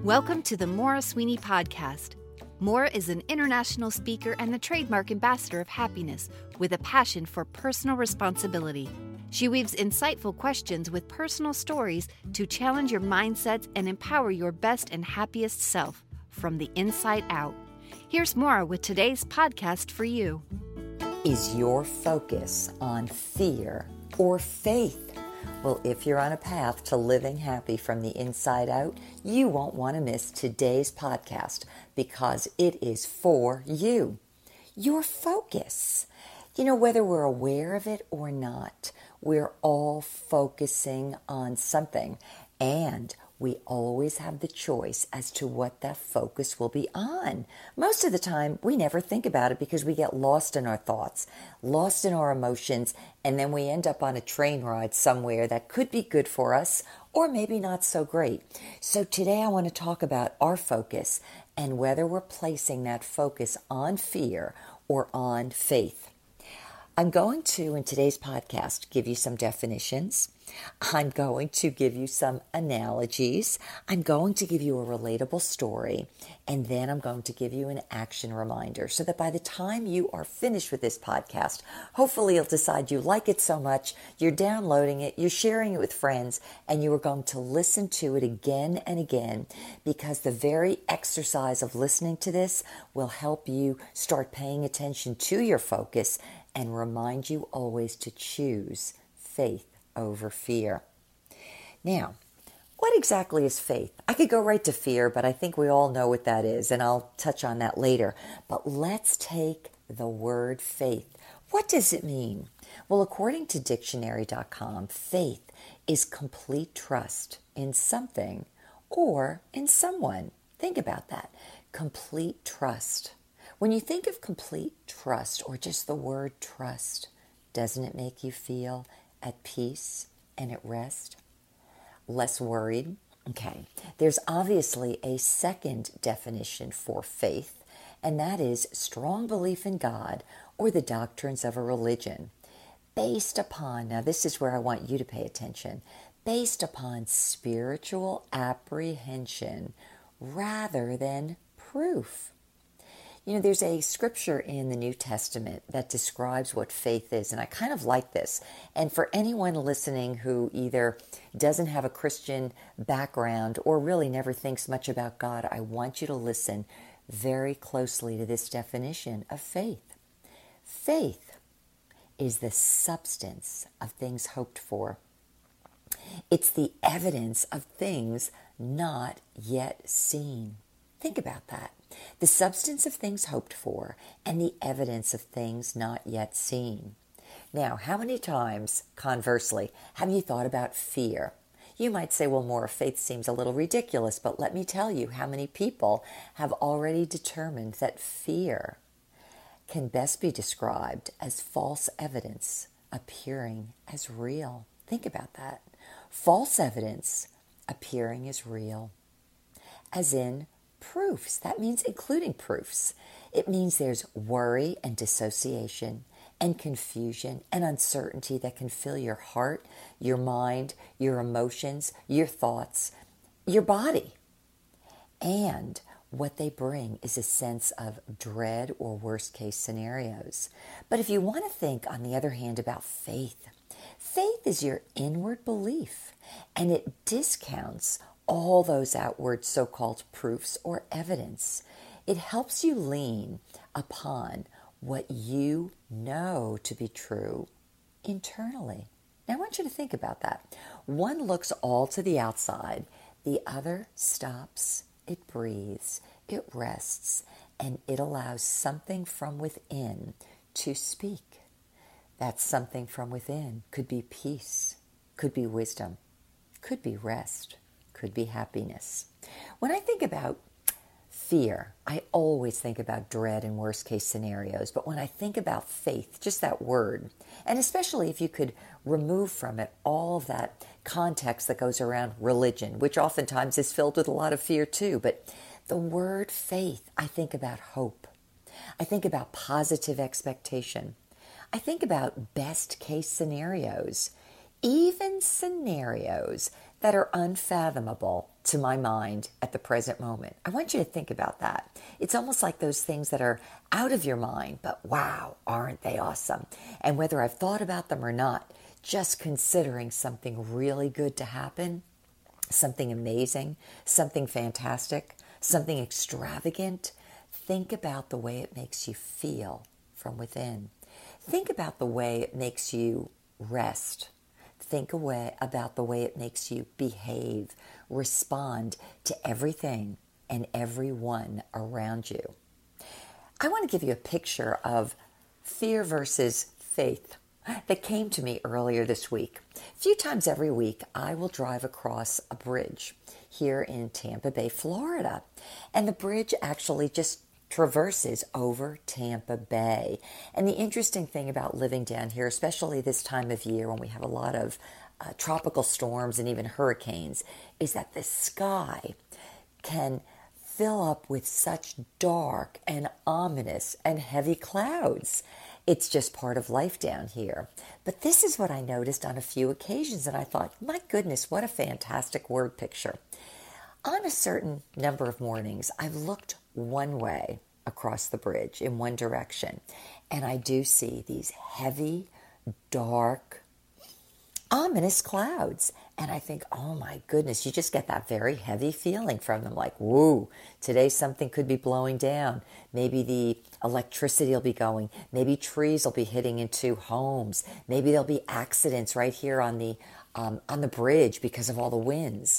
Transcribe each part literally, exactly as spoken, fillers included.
Welcome to the Maura Sweeney Podcast. Maura is an international speaker and the trademark ambassador of happiness with a passion for personal responsibility. She weaves insightful questions with personal stories to challenge your mindsets and empower your best and happiest self from the inside out. Here's Maura with today's podcast for you. Is your focus on fear or faith? Well, if you're on a path to living happy from the inside out, you won't want to miss today's podcast because it is for you. Your focus. You know, whether we're aware of it or not, we're all focusing on something, and we always have the choice as to what that focus will be on. Most of the time, we never think about it because we get lost in our thoughts, lost in our emotions, and then we end up on a train ride somewhere that could be good for us or maybe not so great. So today I want to talk about our focus and whether we're placing that focus on fear or on faith. I'm going to, in today's podcast, give you some definitions. I'm going to give you some analogies. I'm going to give you a relatable story. And then I'm going to give you an action reminder so that by the time you are finished with this podcast, hopefully you'll decide you like it so much, you're downloading it, you're sharing it with friends, and you are going to listen to it again and again because the very exercise of listening to this will help you start paying attention to your focus and remind you always to choose faith over fear. Now, what exactly is faith? I could go right to fear, but I think we all know what that is, and I'll touch on that later. But let's take the word faith. What does it mean? Well, according to dictionary dot com, faith is complete trust in something or in someone. Think about that. Complete trust. When you think of complete trust or just the word trust, doesn't it make you feel at peace and at rest? Less worried? Okay. There's obviously a second definition for faith, and that is strong belief in God or the doctrines of a religion based upon, now this is where I want you to pay attention, based upon spiritual apprehension rather than proof. You know, there's a scripture in the New Testament that describes what faith is, and I kind of like this. And for anyone listening who either doesn't have a Christian background or really never thinks much about God, I want you to listen very closely to this definition of faith. Faith is the substance of things hoped for. It's the evidence of things not yet seen. Think about that. The substance of things hoped for and the evidence of things not yet seen. Now, how many times, conversely, have you thought about fear? You might say, well, Maura, faith seems a little ridiculous, but let me tell you how many people have already determined that fear can best be described as false evidence appearing as real. Think about that. False evidence appearing as real. As in, proofs. That means including proofs. It means there's worry and dissociation and confusion and uncertainty that can fill your heart, your mind, your emotions, your thoughts, your body. And what they bring is a sense of dread or worst case scenarios. But if you want to think, on the other hand, about faith, faith is your inward belief, and it discounts all those outward so-called proofs or evidence. It helps you lean upon what you know to be true internally. Now, I want you to think about that. One looks all to the outside. The other stops, it breathes, it rests, and it allows something from within to speak. That something from within could be peace, could be wisdom, could be rest, could be happiness. When I think about fear, I always think about dread and worst case scenarios. But when I think about faith, just that word, and especially if you could remove from it all of that context that goes around religion, which oftentimes is filled with a lot of fear too. But the word faith, I think about hope. I think about positive expectation. I think about best case scenarios, even scenarios that are unfathomable to my mind at the present moment. I want you to think about that. It's almost like those things that are out of your mind, but wow, aren't they awesome? And whether I've thought about them or not, just considering something really good to happen, something amazing, something fantastic, something extravagant, think about the way it makes you feel from within. Think about the way it makes you rest. Think away about the way it makes you behave, respond to everything and everyone around you. I want to give you a picture of fear versus faith that came to me earlier this week. A few times every week, I will drive across a bridge here in Tampa Bay, Florida. And the bridge actually just traverses over Tampa Bay. And the interesting thing about living down here, especially this time of year when we have a lot of uh, tropical storms and even hurricanes, is that the sky can fill up with such dark and ominous and heavy clouds. It's just part of life down here. But this is what I noticed on a few occasions, and I thought, my goodness, what a fantastic word picture. On a certain number of mornings, I've looked one way across the bridge in one direction, and I do see these heavy, dark, ominous clouds. And I think, oh my goodness, you just get that very heavy feeling from them, like, woo, today something could be blowing down. Maybe the electricity will be going. Maybe trees will be hitting into homes. Maybe there'll be accidents right here on the um, on the bridge because of all the winds.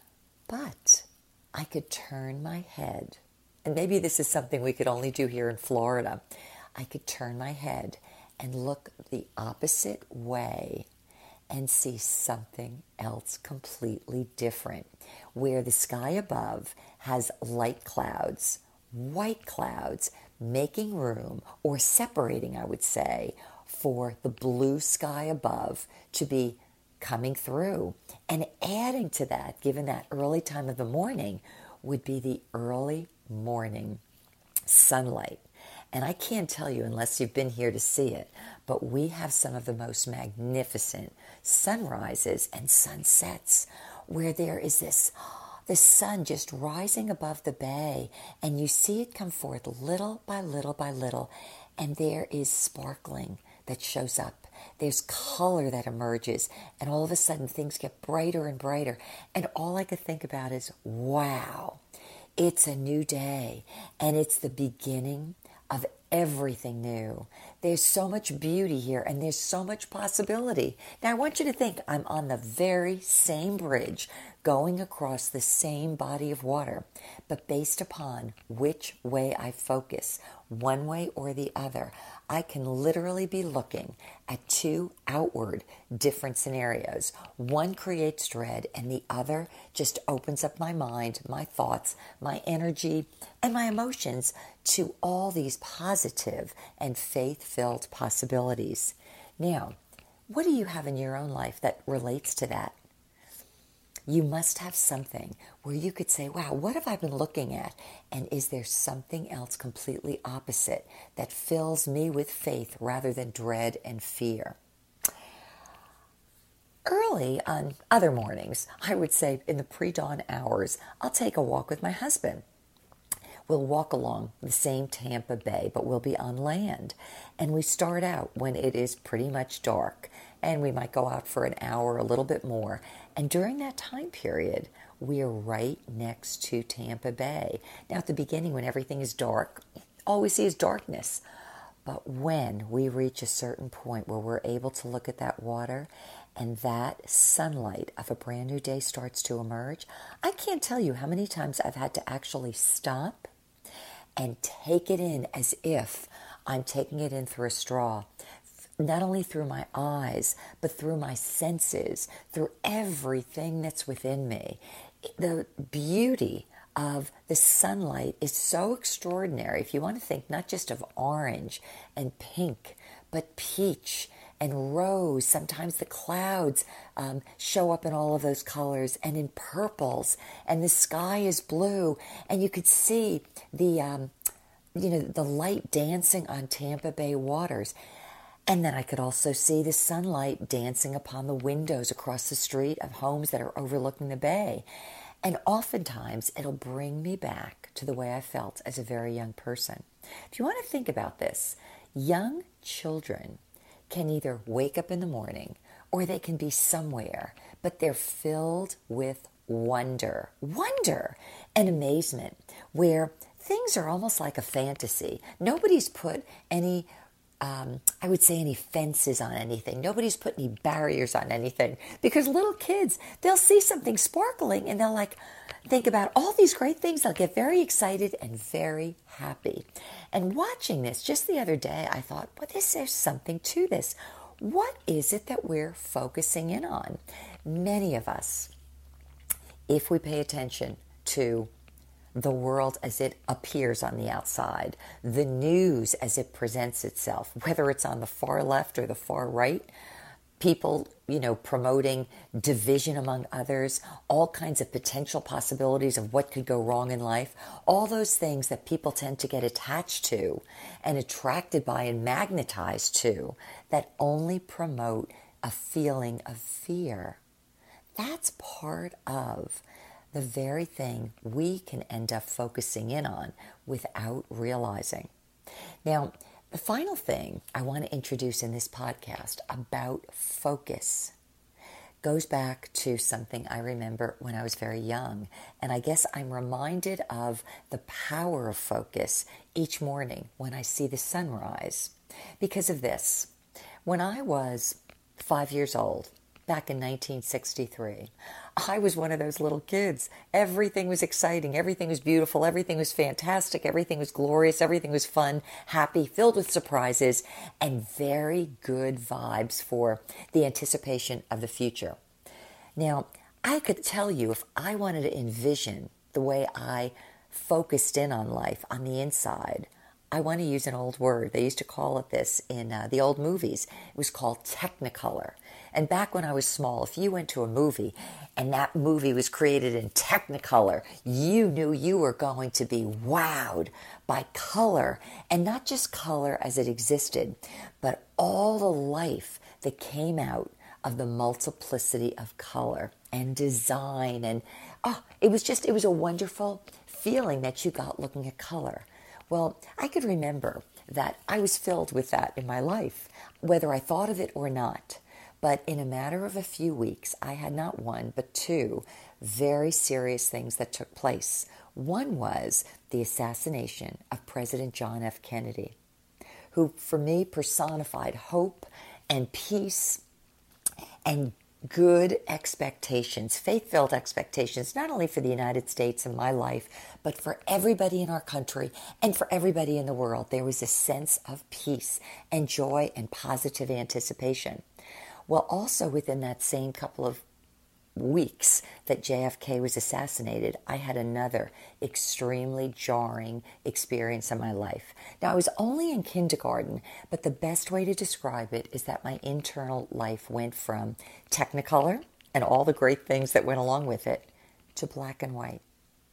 But I could turn my head, and maybe this is something we could only do here in Florida. I could turn my head and look the opposite way and see something else completely different, where the sky above has light clouds, white clouds, making room or separating, I would say, for the blue sky above to be coming through. And adding to that, given that early time of the morning, would be the early morning sunlight. And I can't tell you unless you've been here to see it, but we have some of the most magnificent sunrises and sunsets where there is this, the sun just rising above the bay, and you see it come forth little by little by little, and there is sparkling that shows up. There's color that emerges, and all of a sudden things get brighter and brighter. And all I could think about is, wow, it's a new day, and it's the beginning of everything new. There's so much beauty here, and there's so much possibility. Now, I want you to think I'm on the very same bridge going across the same body of water, but based upon which way I focus, one way or the other, I can literally be looking at two outward different scenarios. One creates dread, and the other just opens up my mind, my thoughts, my energy, and my emotions to all these positive and faith-filled possibilities. Now, what do you have in your own life that relates to that? You must have something where you could say, wow, what have I been looking at? And is there something else completely opposite that fills me with faith rather than dread and fear? Early on other mornings, I would say in the pre-dawn hours, I'll take a walk with my husband. We'll walk along the same Tampa Bay, but we'll be on land. And we start out when it is pretty much dark, and we might go out for an hour, a little bit more. And during that time period, we are right next to Tampa Bay. Now, at the beginning, when everything is dark, all we see is darkness. But when we reach a certain point where we're able to look at that water and that sunlight of a brand new day starts to emerge, I can't tell you how many times I've had to actually stop and take it in as if I'm taking it in through a straw. Not only through my eyes, but through my senses, through everything that's within me. The beauty of the sunlight is so extraordinary. If you want to think not just of orange and pink, but peach and rose. Sometimes the clouds um, show up in all of those colors and in purples, and the sky is blue, and you could see the, um, you know, the light dancing on Tampa Bay waters. And then I could also see the sunlight dancing upon the windows across the street of homes that are overlooking the bay. And oftentimes it'll bring me back to the way I felt as a very young person. If you want to think about this, young children can either wake up in the morning or they can be somewhere, but they're filled with wonder, wonder and amazement, where things are almost like a fantasy. Nobody's put any Um, I would say any fences on anything. Nobody's put any barriers on anything, because little kids, they'll see something sparkling and they'll like think about all these great things. They'll get very excited and very happy. And watching this just the other day, I thought, well, this, there's something to this. What is it that we're focusing in on? Many of us, if we pay attention to the world as it appears on the outside, the news as it presents itself, whether it's on the far left or the far right, people, you know, promoting division among others, all kinds of potential possibilities of what could go wrong in life, all those things that people tend to get attached to and attracted by and magnetized to, that only promote a feeling of fear. That's part of the very thing we can end up focusing in on without realizing. Now, the final thing I want to introduce in this podcast about focus goes back to something I remember when I was very young. And I guess I'm reminded of the power of focus each morning when I see the sunrise. Because of this, when I was five years old, back in nineteen sixty-three, I was one of those little kids. Everything was exciting. Everything was beautiful. Everything was fantastic. Everything was glorious. Everything was fun, happy, filled with surprises, and very good vibes for the anticipation of the future. Now, I could tell you, if I wanted to envision the way I focused in on life on the inside, I want to use an old word. They used to call it this in uh, the old movies. It was called Technicolor. And back when I was small, if you went to a movie and that movie was created in Technicolor, you knew you were going to be wowed by color. And not just color as it existed, but all the life that came out of the multiplicity of color and design. And oh, it was just, it was a wonderful feeling that you got looking at color. Well, I could remember that I was filled with that in my life, whether I thought of it or not. But in a matter of a few weeks, I had not one, but two very serious things that took place. One was the assassination of President John F. Kennedy, who for me personified hope and peace and good expectations, faith-filled expectations, not only for the United States and my life, but for everybody in our country and for everybody in the world. There was a sense of peace and joy and positive anticipation. Well, also within that same couple of weeks that J F K was assassinated, I had another extremely jarring experience in my life. Now, I was only in kindergarten, but the best way to describe it is that my internal life went from Technicolor and all the great things that went along with it to black and white.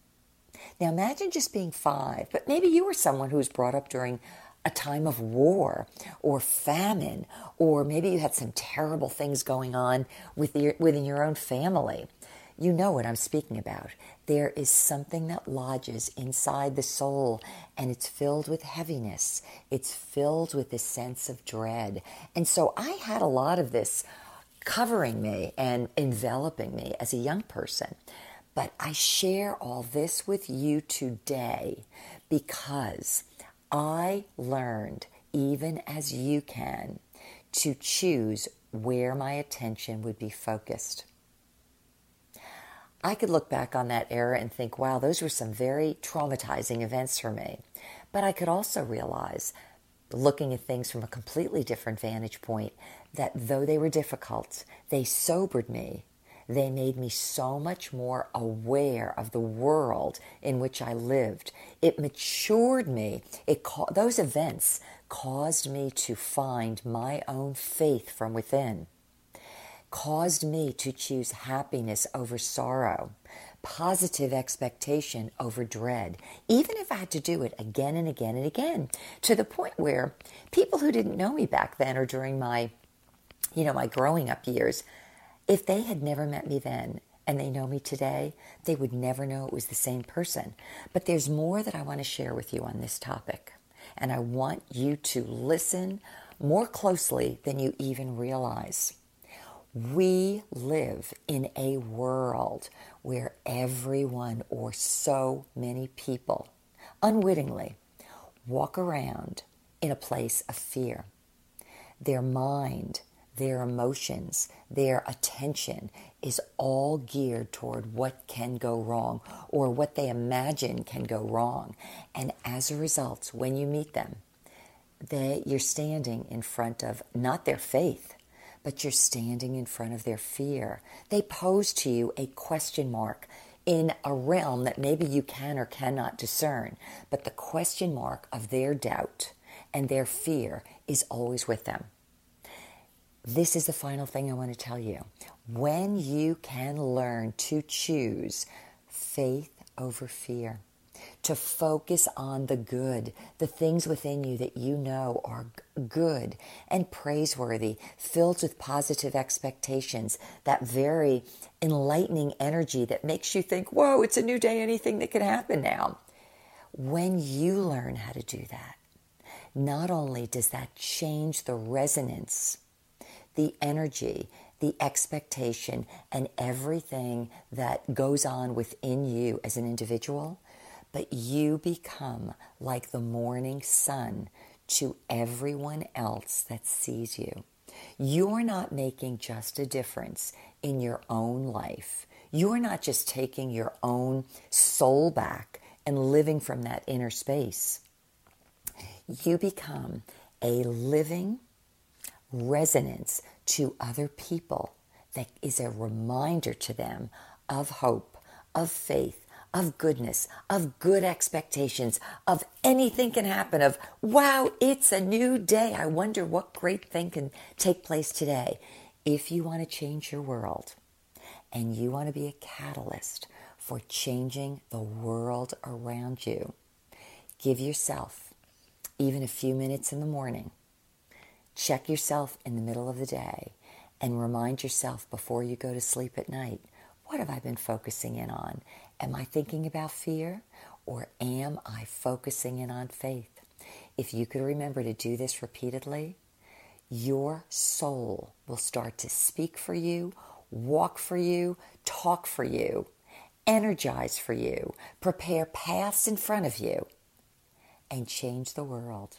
Now, imagine just being five, but maybe you were someone who was brought up during a time of war or famine, or maybe you had some terrible things going on with your, within your own family. You know what I'm speaking about. There is something that lodges inside the soul, and it's filled with heaviness. It's filled with this sense of dread. And so I had a lot of this covering me and enveloping me as a young person. But I share all this with you today because I learned, even as you can, to choose where my attention would be focused. I could look back on that era and think, wow, those were some very traumatizing events for me. But I could also realize, looking at things from a completely different vantage point, that though they were difficult, they sobered me. They made me so much more aware of the world in which I lived. It matured me. It ca- those events caused me to find my own faith from within, caused me to choose happiness over sorrow, positive expectation over dread, even if I had to do it again and again and again, to the point where people who didn't know me back then or during my, you know, my growing up years, if they had never met me then and they know me today, they would never know it was the same person. But there's more that I want to share with you on this topic. And I want you to listen more closely than you even realize. We live in a world where everyone, or so many people, unwittingly walk around in a place of fear. Their mind, their emotions, their attention is all geared toward what can go wrong or what they imagine can go wrong. And as a result, when you meet them, they, you're standing in front of not their faith, but you're standing in front of their fear. They pose to you a question mark in a realm that maybe you can or cannot discern, but the question mark of their doubt and their fear is always with them. This is the final thing I want to tell you. When you can learn to choose faith over fear, to focus on the good, the things within you that you know are good and praiseworthy, filled with positive expectations, that very enlightening energy that makes you think, whoa, it's a new day, anything that could happen now. When you learn how to do that, not only does that change the resonance, the energy, the expectation, and everything that goes on within you as an individual, but you become like the morning sun to everyone else that sees you. You're not making just a difference in your own life. You're not just taking your own soul back and living from that inner space. You become a living resonance to other people that is a reminder to them of hope, of faith, of goodness, of good expectations, of anything can happen, of, wow, it's a new day. I wonder what great thing can take place today. If you want to change your world and you want to be a catalyst for changing the world around you, give yourself even a few minutes in the morning. Check yourself in the middle of the day and remind yourself before you go to sleep at night, what have I been focusing in on? Am I thinking about fear, or am I focusing in on faith? If you could remember to do this repeatedly, your soul will start to speak for you, walk for you, talk for you, energize for you, prepare paths in front of you, and change the world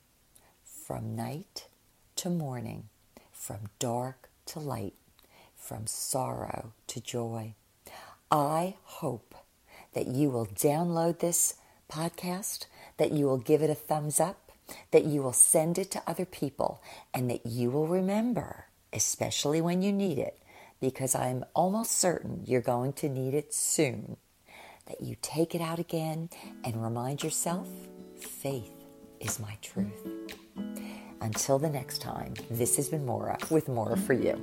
from night to morning, from dark to light, from sorrow to joy. I hope that you will download this podcast, that you will give it a thumbs up, that you will send it to other people, and that you will remember, especially when you need it, because I'm almost certain you're going to need it soon, that you take it out again and remind yourself, faith is my truth. Until the next time, this has been Maura with Maura for You.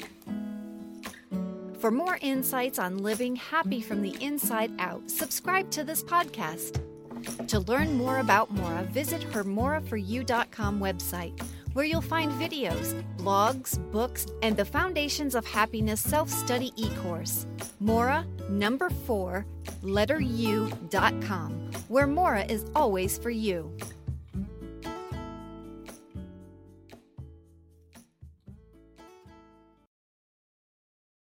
For more insights on living happy from the inside out, subscribe to this podcast. To learn more about Maura, visit her Maura for you dot com website, where you'll find videos, blogs, books, and the Foundations of Happiness self-study e-course. Maura, number four, letter U dot com, where Maura is always for you.